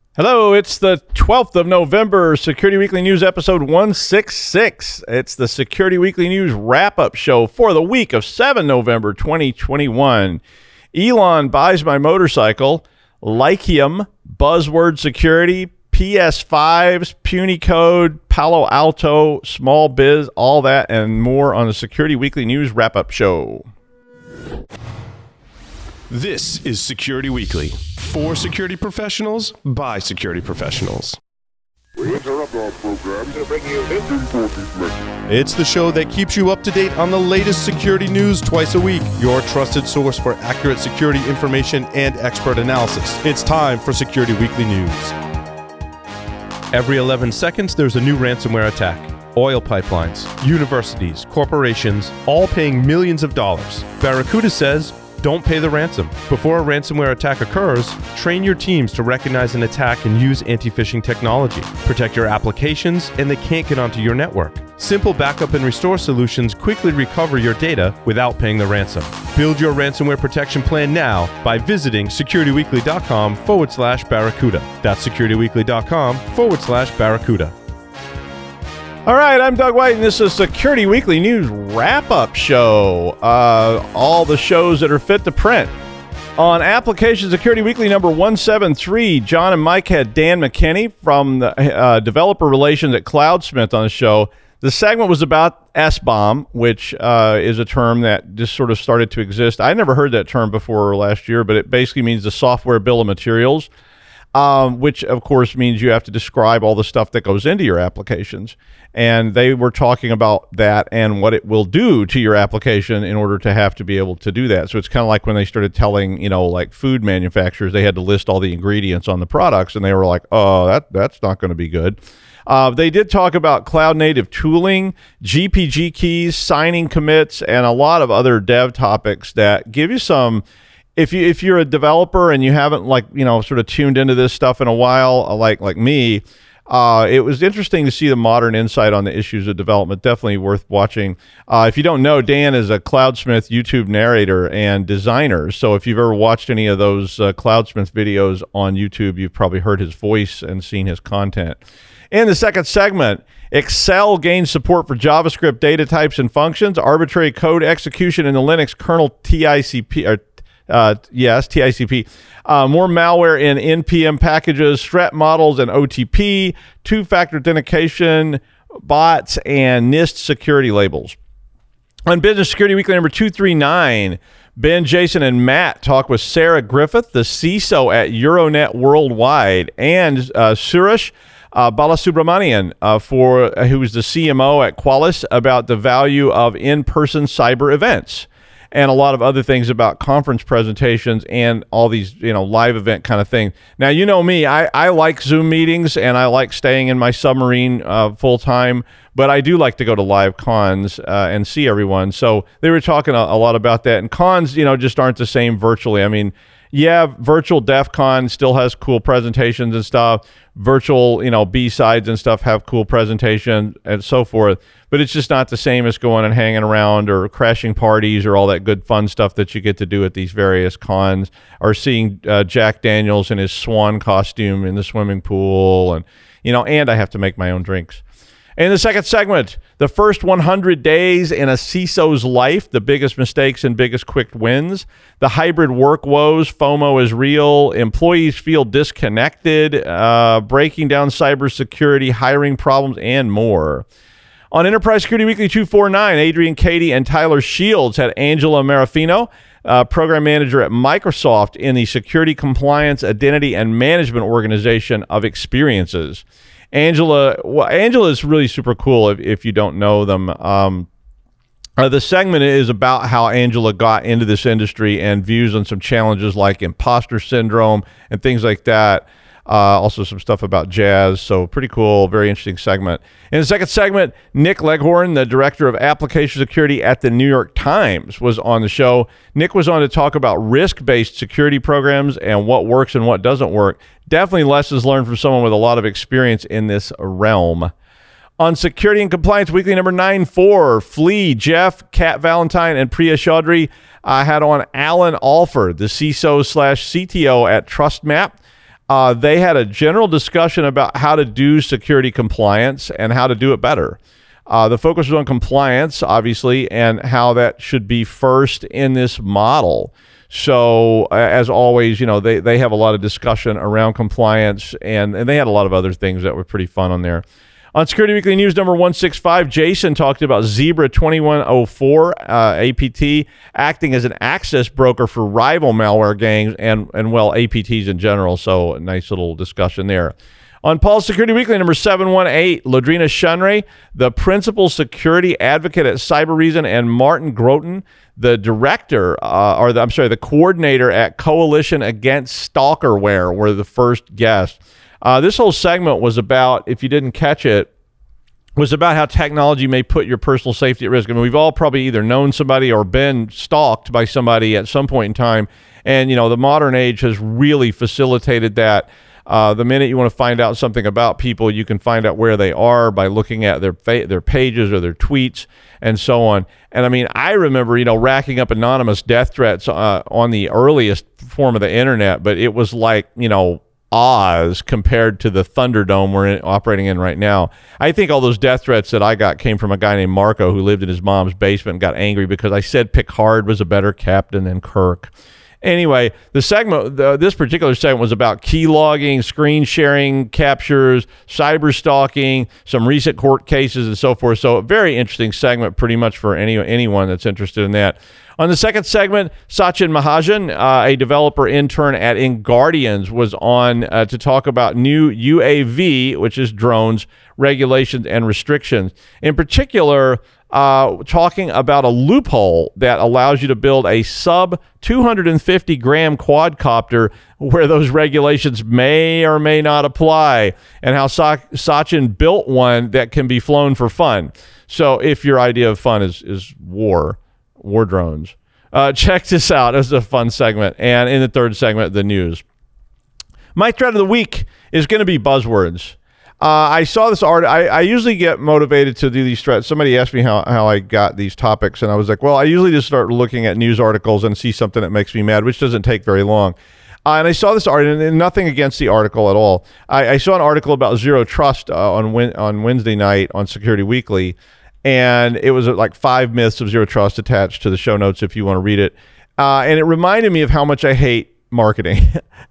Hello, it's the 12th of November, Security Weekly News episode 166. It's the Security Weekly News wrap-up show for the week of 7 November 2021. Elon buys my motorcycle, Lyceum, Buzzword Security, PS5s, Puny Code, Palo Alto, Small Biz, all that and more on the Security Weekly News wrap-up show. This is Security Weekly, for security professionals, by security professionals. We interrupt our program to bring you this important message. It's the show that keeps you up to date on the latest security news twice a week, your trusted source for accurate security information and expert analysis. It's time for Security Weekly News. Every 11 seconds, there's a new ransomware attack. Oil pipelines, universities, corporations, all paying millions of dollars. Barracuda says, don't pay the ransom. Before a ransomware attack occurs, train your teams to recognize an attack and use anti-phishing technology. Protect your applications, and they can't get onto your network. Simple backup and restore solutions quickly recover your data without paying the ransom. Build your ransomware protection plan now by visiting securityweekly.com/Barracuda. That's securityweekly.com/Barracuda. All right, I'm Doug White, and this is Security Weekly News wrap-up show. All the shows that are fit to print. On Application Security Weekly number 173, John and Mike had Dan McKinney from the Developer Relations at Cloudsmith on the show. The segment was about SBOM, which is a term that just sort of started to exist. I never heard that term before last year, but it basically means the software bill of materials, which, of course, means you have to describe all the stuff that goes into your applications. And they were talking about that and what it will do to your application in order to have to be able to do that. So it's kind of like when they started telling, like food manufacturers, they had to list all the ingredients on the products, and they were like, oh, that's not going to be good. They did talk about cloud native tooling, GPG keys, signing commits, and a lot of other dev topics that give you some. If you're a developer and you haven't sort of tuned into this stuff in a while, like me, it was interesting to see the modern insight on the issues of development. Definitely worth watching. If you don't know, Dan is a Cloudsmith YouTube narrator and designer. So if you've ever watched any of those Cloudsmith videos on YouTube, you've probably heard his voice and seen his content. In the second segment, Excel gains support for JavaScript data types and functions, arbitrary code execution in the Linux kernel TICP. TICP. More malware in NPM packages, threat models and OTP, two-factor authentication, bots, and NIST security labels. On Business Security Weekly number 239, Ben, Jason, and Matt talk with Sarah Griffith, the CISO at Euronet Worldwide, and Suresh Balasubramanian, who is the CMO at Qualys, about the value of in-person cyber events. And a lot of other things about conference presentations and all these, live event kind of thing. Now, you know me, I like Zoom meetings and I like staying in my submarine full time, but I do like to go to live cons and see everyone. So they were talking a lot about that. And cons, just aren't the same virtually. I mean, yeah, virtual DEF CON still has cool presentations and stuff. Virtual, B-sides and stuff have cool presentations and so forth. But it's just not the same as going and hanging around or crashing parties or all that good fun stuff that you get to do at these various cons, or seeing Jack Daniels in his swan costume in the swimming pool. And, and I have to make my own drinks. In the second segment, the first 100 days in a CISO's life, the biggest mistakes and biggest quick wins, the hybrid work woes, FOMO is real, employees feel disconnected, breaking down cybersecurity, hiring problems, and more. On Enterprise Security Weekly 249, Adrian Cady and Tyler Shields had Angela Marafino, program manager at Microsoft in the Security Compliance, Identity, and Management Organization of Experiences. Angela is really super cool if you don't know them. The segment is about how Angela got into this industry and views on some challenges like imposter syndrome and things like that. Also some stuff about jazz. So pretty cool, very interesting segment. In the second segment, Nick Leghorn, the director of application security at the New York Times, was on the show. Nick was on to talk about risk-based security programs and what works and what doesn't work. Definitely lessons learned from someone with a lot of experience in this realm. On Security and Compliance Weekly number 94, Flea, Jeff, Kat Valentine, and Priya Chaudhry had on Alan Alford, the CISO/CTO at TrustMap. they had a general discussion about how to do security compliance and how to do it better. The focus was on compliance, obviously, and how that should be first in this model. So, as always, they have a lot of discussion around compliance, and they had a lot of other things that were pretty fun on there. On Security Weekly News number 165, Jason talked about Zebra 2104, APT, acting as an access broker for rival malware gangs and APTs in general. So a nice little discussion there. On Paul's Security Weekly number 718, Ladrina Shunray, the principal security advocate at Cybereason, and Martin Groten, the director, the coordinator at Coalition Against Stalkerware, were the first guests. This whole segment was about, if you didn't catch it, was about how technology may put your personal safety at risk. I mean, we've all probably either known somebody or been stalked by somebody at some point in time. And, the modern age has really facilitated that. The minute you want to find out something about people, you can find out where they are by looking at their pages or their tweets and so on. And I mean, I remember, racking up anonymous death threats on the earliest form of the internet, but it was like, Oz compared to the Thunderdome we're operating in right now. I think all those death threats that I got came from a guy named Marco who lived in his mom's basement and got angry because I said Picard was a better captain than Kirk. Anyway, this particular segment was about key logging, screen sharing, captures, cyber stalking, some recent court cases, and so forth. So a very interesting segment, pretty much for anyone that's interested in that. On the second segment, Sachin Mahajan, a developer intern at InGuardians, was on to talk about new UAV, which is drones, regulations and restrictions. In particular, talking about a loophole that allows you to build a sub 250 gram quadcopter where those regulations may or may not apply, and how Sachin built one that can be flown for fun. So if your idea of fun is war drones, check this out. It's a fun segment. And in the third segment, the news. My thread of the week is going to be buzzwords. I saw this article. I usually get motivated to do these threads. Somebody asked me how I got these topics, and I was like, well, I usually just start looking at news articles and see something that makes me mad, which doesn't take very long. And I saw this article, and nothing against the article at all. I saw an article about zero trust on Wednesday night on Security Weekly, and it was like 5 myths of zero trust attached to the show notes if you want to read it. And it reminded me of how much I hate marketing.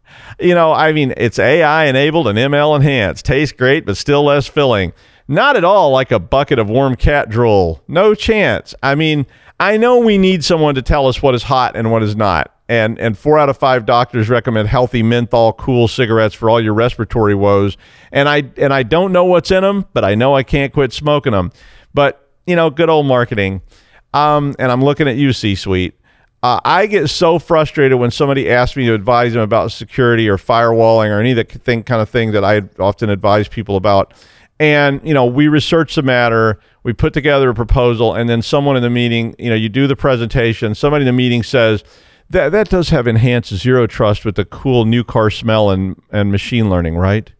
It's AI enabled and ML enhanced. Tastes great, but still less filling. Not at all like a bucket of warm cat drool. No chance. I mean, I know we need someone to tell us what is hot and what is not. And 4 out of 5 doctors recommend healthy menthol cool cigarettes for all your respiratory woes. And I don't know what's in them, but I know I can't quit smoking them. But, good old marketing. And I'm looking at you, C-Suite. I get so frustrated when somebody asks me to advise them about security or firewalling or any of the kind of thing that I often advise people about. And, we research the matter, we put together a proposal, and then someone in the meeting, you do the presentation, somebody in the meeting says, that does have enhanced zero trust with the cool new car smell and machine learning, right?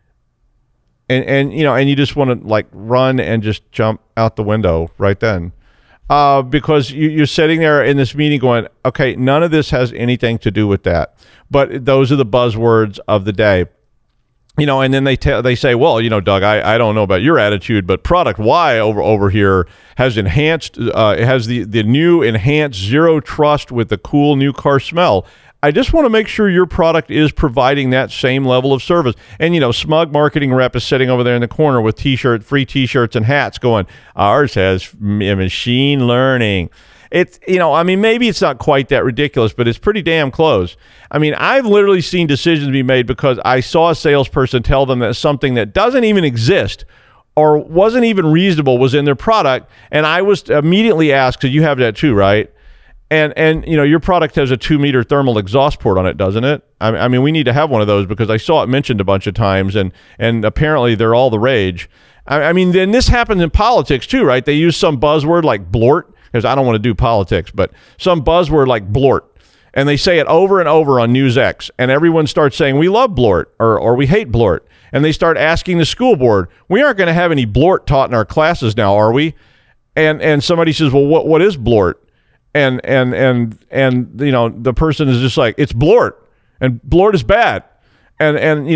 And you just want to run and just jump out the window right then. Because you're sitting there in this meeting going, okay, none of this has anything to do with that. But those are the buzzwords of the day. And then they say, well, Doug, I don't know about your attitude, but product Y over here has enhanced, has the new enhanced zero trust with the cool new car smell. I just want to make sure your product is providing that same level of service. And, smug marketing rep is sitting over there in the corner with free T-shirts and hats going, ours has machine learning. It's, maybe it's not quite that ridiculous, but it's pretty damn close. I mean, I've literally seen decisions be made because I saw a salesperson tell them that something that doesn't even exist or wasn't even reasonable was in their product. And I was immediately asked, because you have that too, right? And your product has a 2-meter thermal exhaust port on it, doesn't it? I mean, we need to have one of those because I saw it mentioned a bunch of times, and apparently they're all the rage. I mean, then this happens in politics too, right? They use some buzzword like blort, because I don't want to do politics, but some buzzword like blort, and they say it over and over on NewsX, and everyone starts saying, we love blort, or we hate blort, and they start asking the school board, we aren't going to have any blort taught in our classes now, are we? And somebody says, well, what is blort? And the person is just like, it's blort, and blort is bad. And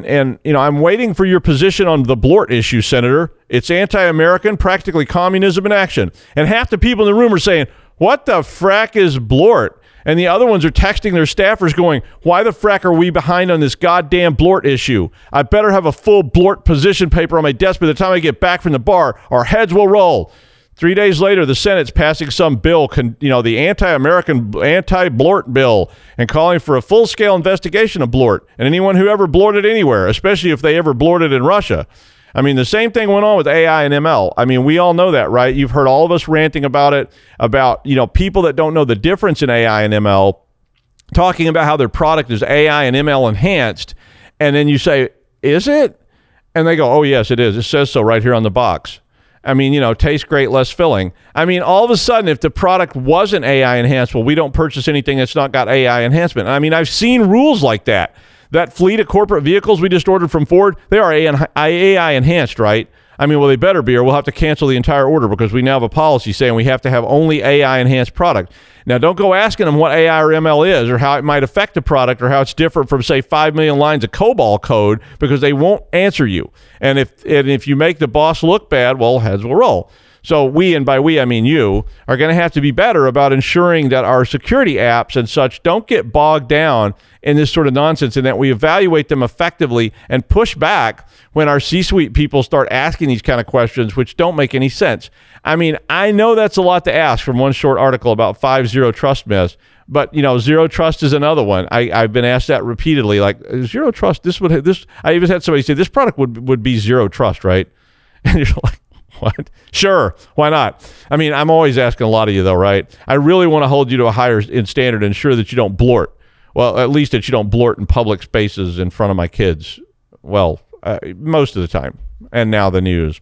I'm waiting for your position on the Blort issue, Senator. It's anti-American, practically communism in action. And half the people in the room are saying, what the frack is Blort? And the other ones are texting their staffers going, why the frack are we behind on this goddamn Blort issue? I better have a full Blort position paper on my desk by the time I get back from the bar. Our heads will roll. 3 days later, the Senate's passing some bill, the anti-American, anti-Blort bill, and calling for a full-scale investigation of Blort and anyone who ever blorted anywhere, especially if they ever blorted in Russia. I mean, the same thing went on with AI and ML. I mean, we all know that, right? You've heard all of us ranting about it, about, people that don't know the difference in AI and ML, talking about how their product is AI and ML enhanced, and then you say, is it? And they go, oh, yes, it is. It says so right here on the box. I mean, tastes great, less filling. I mean, all of a sudden, if the product wasn't AI enhanced, well, we don't purchase anything that's not got AI enhancement. I mean, I've seen rules like that. That fleet of corporate vehicles we just ordered from Ford, they are AI enhanced, right? I mean, well, they better be, or we'll have to cancel the entire order because we now have a policy saying we have to have only AI enhanced product. Now, don't go asking them what AI or ML is or how it might affect the product or how it's different from, say, 5 million lines of COBOL code, because they won't answer you. And if you make the boss look bad, well, heads will roll. So we, and by we I mean you, are going to have to be better about ensuring that our security apps and such don't get bogged down in this sort of nonsense, and that we evaluate them effectively and push back when our C-suite people start asking these kind of questions, which don't make any sense. I mean, I know that's a lot to ask from one short article about 5 zero trust myths, but zero trust is another one. I've been asked that repeatedly, like, zero trust, I even had somebody say this product would be zero trust, right? And you're like, what? Sure, why not? I mean, I'm always asking a lot of you, though, right? I really want to hold you to a higher standard and ensure that you don't blort. Well, at least that you don't blort in public spaces in front of my kids. Well, most of the time. And now the news.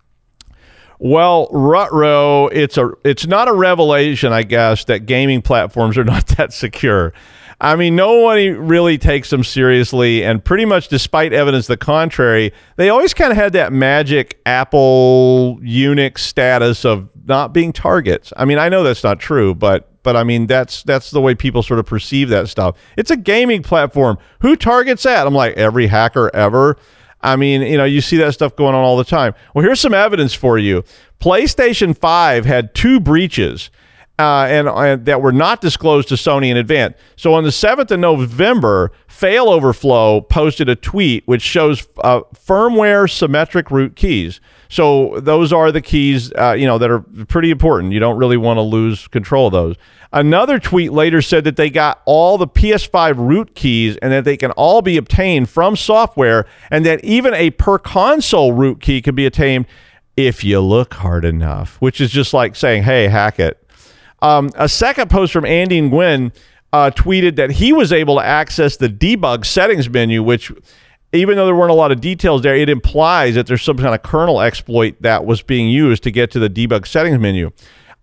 Well, Rutro, it's not a revelation, I guess, that gaming platforms are not that secure. I mean, no one really takes them seriously, and pretty much despite evidence to the contrary, they always kind of had that magic Apple Unix status of not being targets. I mean, I know that's not true, but I mean, that's the way people sort of perceive that stuff. It's a gaming platform. Who targets that? I'm like, every hacker ever. I mean, you see that stuff going on all the time. Well, here's some evidence for you. PlayStation 5 had 2 breaches and that were not disclosed to Sony in advance. So on the 7th of November, FailOverflow posted a tweet which shows firmware symmetric root keys. So those are the keys, that are pretty important. You don't really want to lose control of those. Another tweet later said that they got all the PS5 root keys and that they can all be obtained from software, and that even a per console root key can be obtained if you look hard enough, which is just like saying, hey, hack it. A second post from Andy Nguyen tweeted that he was able to access the debug settings menu, which, even though there weren't a lot of details there, it implies that there's some kind of kernel exploit that was being used to get to the debug settings menu.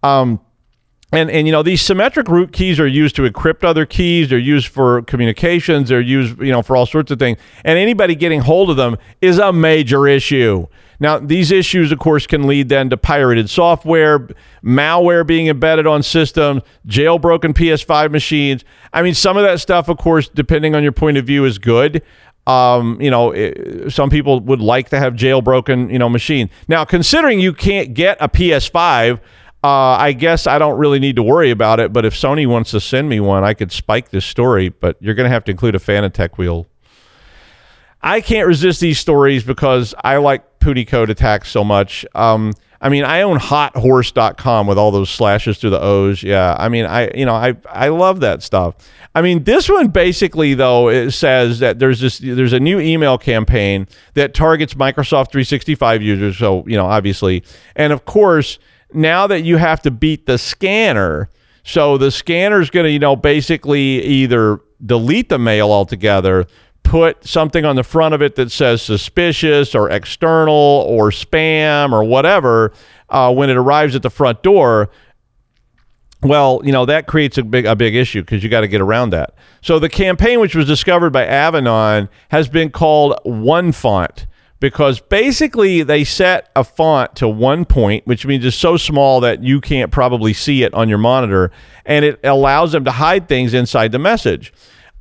And these symmetric root keys are used to encrypt other keys. They're used for communications. They're used, for all sorts of things. And anybody getting hold of them is a major issue. Now, these issues, of course, can lead then to pirated software, malware being embedded on systems, jailbroken PS5 machines. I mean, some of that stuff, of course, depending on your point of view, is good. Some people would like to have jailbroken, machine. Now, considering you can't get a PS5, I guess I don't really need to worry about it. But if Sony wants to send me one, I could spike this story. But you're going to have to include a Fanatec wheel. I can't resist these stories because I like Pooty Code attacks so much. I own hothorse.com with all those slashes through the O's. Yeah, I mean, I love that stuff. I mean, this one basically, though, it says that there's a new email campaign that targets Microsoft 365 users. So, obviously, and of course, now that you have to beat the scanner, so the scanner's going to, basically either delete the mail altogether, put something on the front of it that says suspicious or external or spam or whatever when it arrives at the front door. Well, that creates a big issue because you got to get around that. So the campaign, which was discovered by Avanon, has been called OneFont because basically they set a font to 1 point, which means it's so small that you can't probably see it on your monitor, and it allows them to hide things inside the message.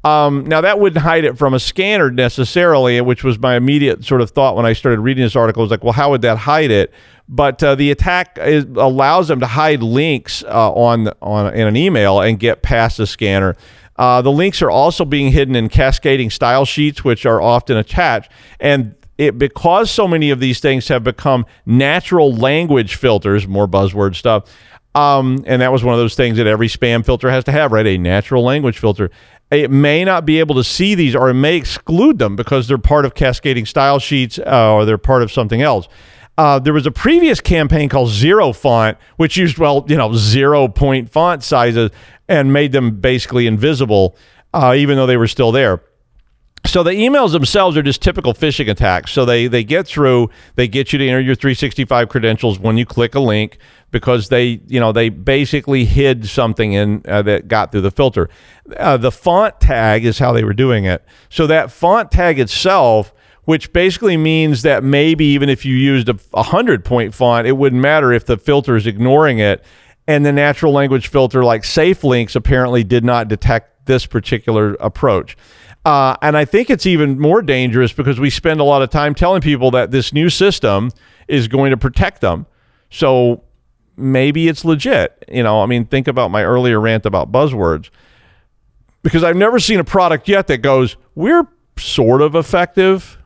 Now, that wouldn't hide it from a scanner necessarily, which was my immediate sort of thought when I started reading this article. I was like, well, how would that hide it? But the attack allows them to hide links in an email and get past the scanner. The links are also being hidden in cascading style sheets, which are often attached. And because so many of these things have become natural language filters, more buzzword stuff, and that was one of those things that every spam filter has to have, right? A natural language filter. It may not be able to see these, or it may exclude them because they're part of cascading style sheets or they're part of something else. There was a previous campaign called Zero Font, which used, 0-point font sizes and made them basically invisible, even though they were still there. So the emails themselves are just typical phishing attacks. So they get through, they get you to enter your 365 credentials when you click a link, because they basically hid something in that got through the filter. The font tag is how they were doing it. So that font tag itself, which basically means that maybe even if you used a 100-point font, it wouldn't matter if the filter is ignoring it. And the natural language filter, like SafeLinks, apparently did not detect this particular approach. And I think it's even more dangerous because we spend a lot of time telling people that this new system is going to protect them. So maybe it's legit. Think about my earlier rant about buzzwords, because I've never seen a product yet that goes, we're sort of effective.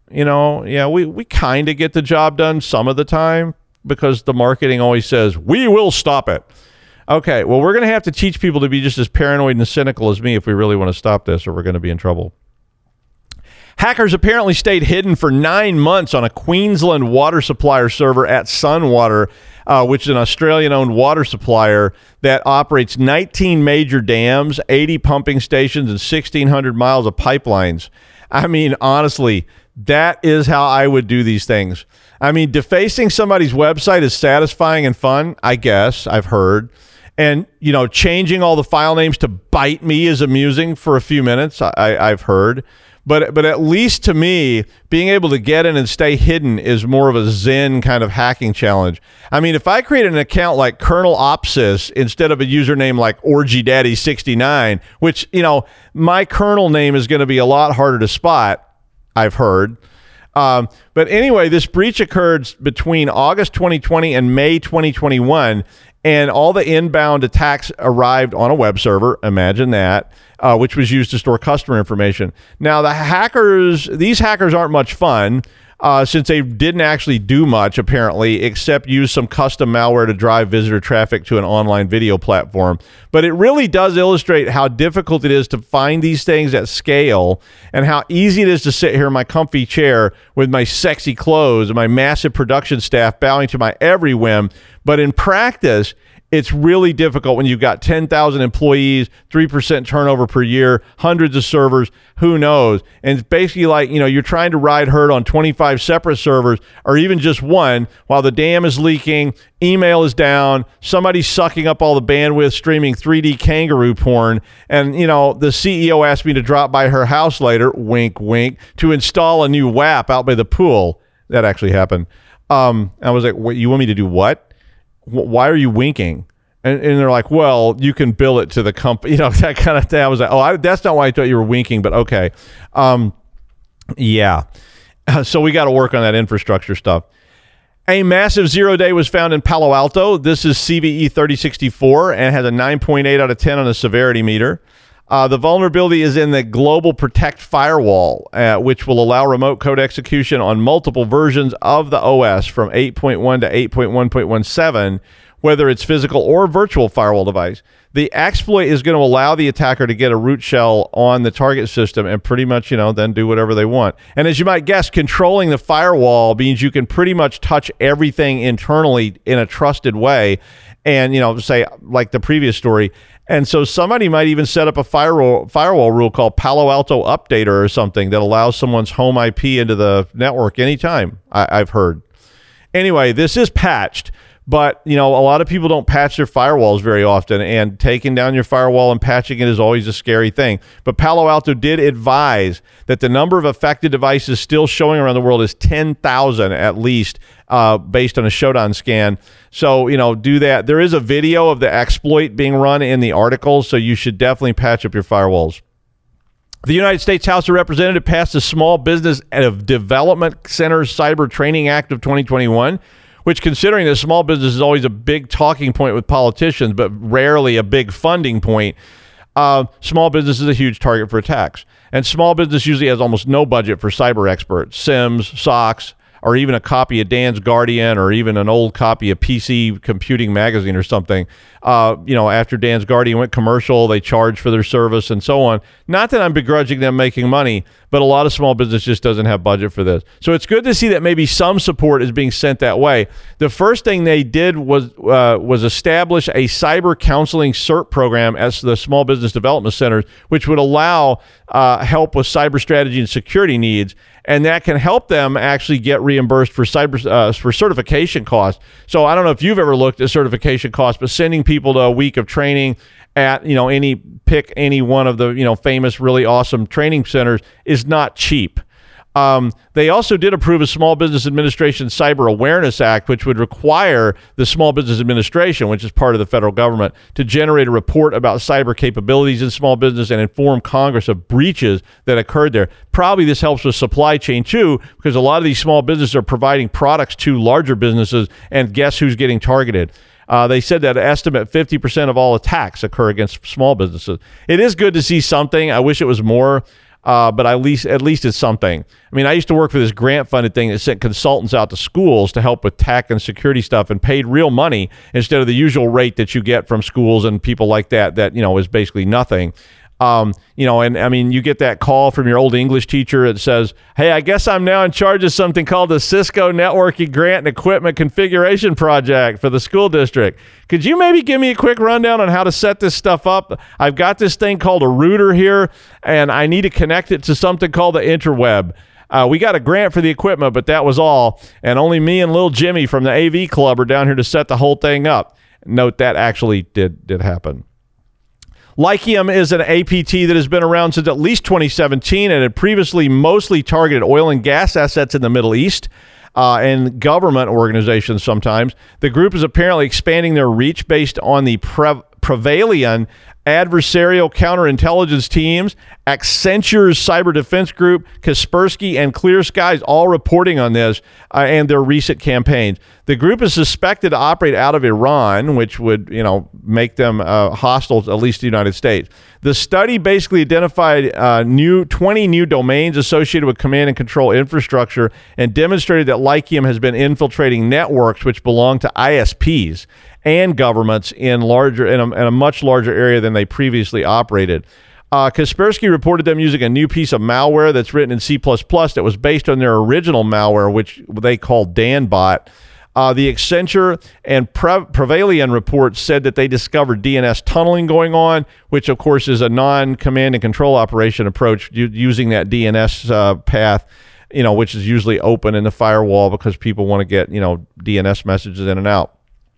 We kind of get the job done some of the time, because the marketing always says, we will stop it. Okay, well, we're going to have to teach people to be just as paranoid and cynical as me if we really want to stop this, or we're going to be in trouble. Hackers apparently stayed hidden for 9 months on a Queensland water supplier server at Sunwater, which is an Australian-owned water supplier that operates 19 major dams, 80 pumping stations, and 1,600 miles of pipelines. Honestly, that is how I would do these things. Defacing somebody's website is satisfying and fun, I guess, I've heard. And, changing all the file names to bite me is amusing for a few minutes, I've heard. But at least to me, being able to get in and stay hidden is more of a Zen kind of hacking challenge. If I create an account like Colonel Opsis instead of a username like OrgyDaddy69, which, my kernel name is going to be a lot harder to spot, I've heard. But anyway, this breach occurred between August 2020 and May 2021, and all the inbound attacks arrived on a web server. Imagine that, which was used to store customer information. Now, these hackers aren't much fun, since they didn't actually do much, apparently, except use some custom malware to drive visitor traffic to an online video platform. But it really does illustrate how difficult it is to find these things at scale, and how easy it is to sit here in my comfy chair with my sexy clothes and my massive production staff bowing to my every whim. But in practice, it's really difficult when you've got 10,000 employees, 3% turnover per year, hundreds of servers, who knows? And it's basically like, you're trying to ride herd on 25 separate servers, or even just one, while the dam is leaking, email is down, somebody's sucking up all the bandwidth, streaming 3D kangaroo porn, and, the CEO asked me to drop by her house later, wink, wink, to install a new WAP out by the pool. That actually happened. I was like, what, you want me to do what? Why are you winking? And they're like, well, you can bill it to the company, that kind of thing. I was like, that's not why I thought you were winking, but okay. Yeah. So we got to work on that infrastructure stuff. A massive zero-day was found in Palo Alto. This is CVE 3064 and has a 9.8 out of 10 on the severity meter. The vulnerability is in the Global Protect firewall, which will allow remote code execution on multiple versions of the OS from 8.1 to 8.1.17, whether it's physical or virtual firewall device. The exploit is going to allow the attacker to get a root shell on the target system and pretty much, then do whatever they want. And as you might guess, controlling the firewall means you can pretty much touch everything internally in a trusted way. And, say like the previous story. And so somebody might even set up a firewall rule called Palo Alto Updater or something that allows someone's home IP into the network anytime, I've heard. Anyway, this is patched, but, a lot of people don't patch their firewalls very often, and taking down your firewall and patching it is always a scary thing. But Palo Alto did advise that the number of affected devices still showing around the world is 10,000 at least, based on a Shodan scan. So, do that. There is a video of the exploit being run in the article, so you should definitely patch up your firewalls. The United States House of Representatives passed the Small Business Development Center Cyber Training Act of 2021, which, considering that small business is always a big talking point with politicians, but rarely a big funding point, small business is a huge target for attacks. And small business usually has almost no budget for cyber experts, SIMs, SOCs, or even a copy of Dan's Guardian, or even an old copy of PC Computing Magazine or something. After Dan's Guardian went commercial, they charged for their service and so on. Not that I'm begrudging them making money, but a lot of small business just doesn't have budget for this. So it's good to see that maybe some support is being sent that way. The first thing they did was establish a cyber counseling CERT program at the Small Business Development Centers, which would allow help with cyber strategy and security needs. And that can help them actually get reimbursed for for certification costs. So I don't know if you've ever looked at certification costs, but sending people to a week of training at pick any one of the famous really awesome training centers is not cheap. They also did approve a Small Business Administration Cyber Awareness Act, which would require the Small Business Administration, which is part of the federal government, to generate a report about cyber capabilities in small business and inform Congress of breaches that occurred there. Probably this helps with supply chain too, because a lot of these small businesses are providing products to larger businesses, and guess who's getting targeted? They said that estimate 50% of all attacks occur against small businesses. It is good to see something. I wish it was more. But at least it's something. I mean, I used to work for this grant-funded thing that sent consultants out to schools to help with tech and security stuff and paid real money instead of the usual rate that you get from schools and people like that is basically nothing. And I mean, you get that call from your old English teacher that says, hey, I guess I'm now in charge of something called the Cisco Networking Grant and Equipment Configuration Project for the school district. Could you maybe give me a quick rundown on how to set this stuff up? I've got this thing called a router here, and I need to connect it to something called the interweb. We got a grant for the equipment, but that was all. And only me and little Jimmy from the AV Club are down here to set the whole thing up. Note that actually did happen. Lyceum is an APT that has been around since at least 2017 and had previously mostly targeted oil and gas assets in the Middle East and government organizations sometimes. The group is apparently expanding their reach based on the Prevalian adversarial counterintelligence teams, Accenture's cyber defense group, Kaspersky, and Clear Skies all reporting on this and their recent campaigns. The group is suspected to operate out of Iran, which would, make them hostile, at least to the United States. The study basically identified 20 new domains associated with command and control infrastructure and demonstrated that Lyceum has been infiltrating networks which belong to ISPs and governments in a much larger area than they previously operated. Kaspersky reported them using a new piece of malware that's written in C++ that was based on their original malware, which they called DanBot. The Accenture and Prevalian reports said that they discovered DNS tunneling going on, which of course is a non-command and control operation approach using that DNS path, which is usually open in the firewall because people want to get, DNS messages in and out.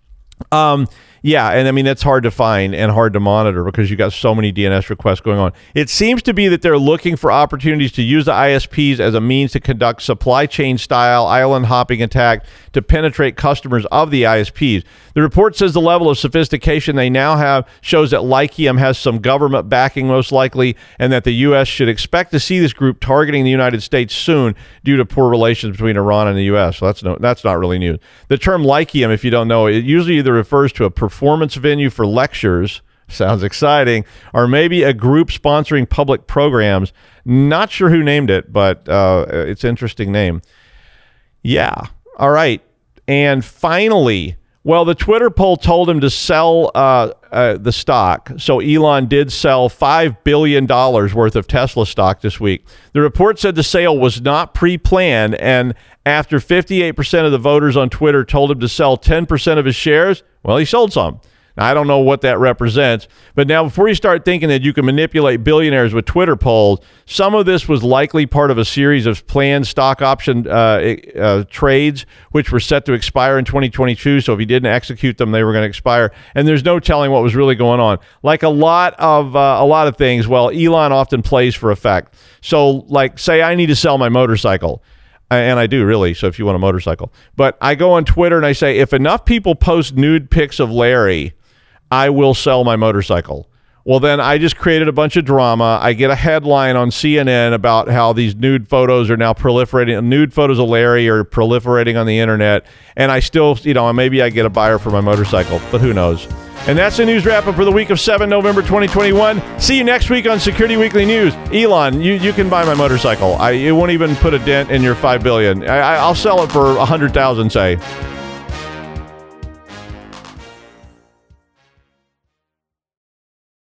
Yeah, and I mean, that's hard to find and hard to monitor because you got so many DNS requests going on. It seems to be that they're looking for opportunities to use the ISPs as a means to conduct supply chain style island hopping attack to penetrate customers of the ISPs. The report says the level of sophistication they now have shows that Lyceum has some government backing most likely, and that the U.S. should expect to see this group targeting the United States soon due to poor relations between Iran and the U.S. So that's not really news. The term Lyceum, if you don't know, it usually either refers to a performance venue for lectures, sounds exciting, or maybe a group sponsoring public programs. Not sure who named it, but it's an interesting name. Yeah. All right. And finally, well, the Twitter poll told him to sell the stock. So Elon did sell $5 billion worth of Tesla stock this week. The report said the sale was not pre-planned, and after 58% of the voters on Twitter told him to sell 10% of his shares, well, he sold some. Now, I don't know what that represents, but now before you start thinking that you can manipulate billionaires with Twitter polls, some of this was likely part of a series of planned stock option trades, which were set to expire in 2022. So if he didn't execute them, they were going to expire. And there's no telling what was really going on. Like a lot of things, well, Elon often plays for effect. So like, say I need to sell my motorcycle. And I do, really, so if you want a motorcycle. But I go on Twitter and I say, if enough people post nude pics of Larry, I will sell my motorcycle. Well, then I just created a bunch of drama. I get a headline on CNN about how these nude photos are now proliferating. Nude photos of Larry are proliferating on the internet. And I still, maybe I get a buyer for my motorcycle, but who knows? And that's the news wrap up for the week of 7 November 2021. See you next week on Security Weekly News. Elon, you can buy my motorcycle. It won't even put a dent in your $5 billion. I'll sell it for $100,000, say.